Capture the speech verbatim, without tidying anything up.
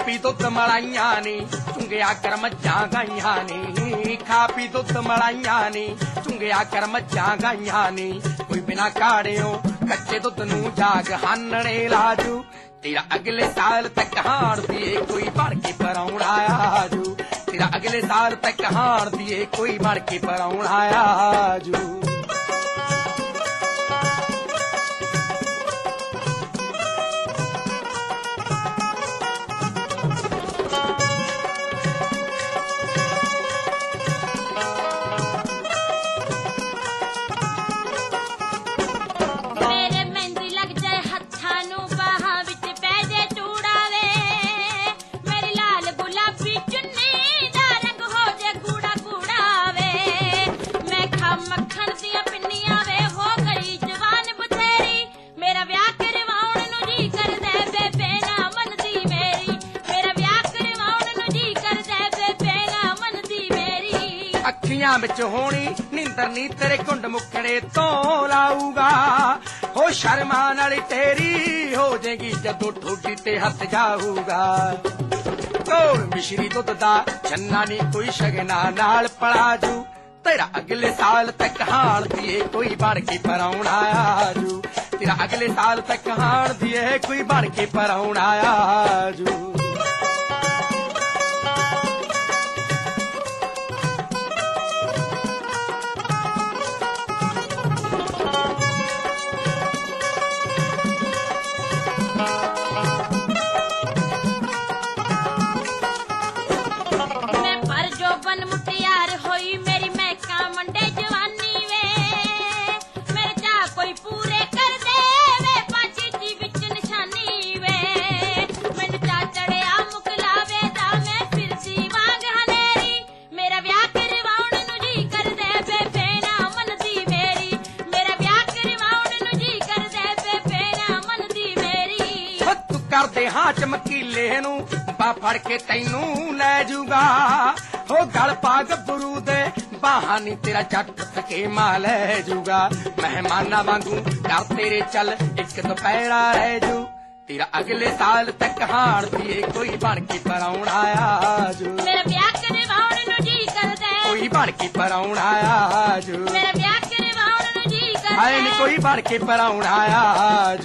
ਪੀ ਦੁੱਧ ਮਲਾਈਆਂ ਨੀ ਚੁੰਗਿਆ ਕਰ ਮੱਝਾਂ ਗਾਈਆਂ ਨੀ ਖਾ ਪੀ ਦੁੱਧ ਮਲਾਈਆਂ ਨੀ ਚੁੰਗਿਆ ਕਰ ਮੱਝਾਂ ਗਾਈਆਂ ਨੀ ਕੋਈ ਬਿਨਾ ਕਾੜਿਓ ਕੱਚੇ ਦੁੱਧ ਨੂੰ ਜਾਗ ਹਾਨਣੇ ਲਾਜੂ ਤੇਰਾ ਅਗਲੇ ਸਾਲ ਤੱਕ ਹਾਣ ਦੀਏ ਕੋਈ ਬਣ ਕੇ ਪਰਾਉਣ ਆਜੂ ਤੇਰਾ ਅਗਲੇ ਸਾਲ ਤੱਕ ਹਾਣ ਦੀਏ ਕੋਈ ਬਣ ਕੇ ਪਰਾਉਣ ਆਜੂ ਅੱਖੀਆਂ ਵਿੱਚ ਹੋਣੀ ਨੀਂਦਰ ਨੀ ਤੇਰੇ ਕੁੰਡ ਮੁਖੜੇ ਤੋਂ ਲਾਊਗਾ ਹੋ ਸ਼ਰਮਾਂ ਨਾਲ ਤੇਰੀ ਹੋ ਜਾਏਗੀ ਜਦੋਂ ਠੋਡੀ ਤੇ ਹੱਥ ਜਾਊਗਾ ਕੋਲ ਮਿਸ਼ਰੀ ਦੁੱਧ ਦਾ ਛੰਨਾ ਨੀ ਕੋਈ ਸ਼ਗਨਾ ਨਾਲ ਪਲਾਜੂ ਤੇਰਾ ਅਗਲੇ ਸਾਲ ਤੱਕ ਹਾਣ ਦੀਏ ਕੋਈ ਬਣ ਕੇ ਪਰਾਉਣ ਆਜੂ ਤੇਰਾ ਅਗਲੇ ਸਾਲ ਤੱਕ ਹਾਣ ਦੀਏ ਕੋਈ ਬਣ ਕੇ ਪਰਾਉਣ ਆਜੂ ਕਰਦੇ ਹਾਂ ਚਮਕੀਲੇ ਨੂੰ ਬਾ ਫੜ ਕੇ ਤੈਨੂੰ ਲੈ ਜੂਗਾ ਹੋ ਗਲ ਪਾ ਗੱਭਰੂ ਦੇ ਬਾਹਾਂ ਨੀ ਤੇਰਾ ਜੱਟ ਸਕੇ ਮਾ ਲੈ ਜੂਗਾ ਮਹਿਮਾਨਾਂ ਵਾਂਗੂ ਕਰ ਤੇਰੇ ਚੱਲ ਇੱਕ ਦੁਪਹਿਰਾ ਰਹਿ ਜੂ ਤੇਰਾ ਅਗਲੇ ਸਾਲ ਤੱਕ ਹਾਣ ਦੀਏ ਕੋਈ ਬਣ ਕੇ ਪਰਾਉਣ ਆਜੂ ਮੇਰਾ ਵਿਆਹ ਕਰਵਾਉਣ ਨੂੰ ਜੀ ਕਰਦਾ ਕੋਈ ਬਣ ਕੇ ਪਰਾਉਣ ਆਜੂ ਮੇਰਾ ਵਿਆਹ ਕਰਵਾਉਣ ਨੂੰ ਜੀ ਕਰਦਾ ਹਾਏ ਨੀ ਕੋਈ ਬਣ ਕੇ ਪਰਾਉਣ ਆਜੂ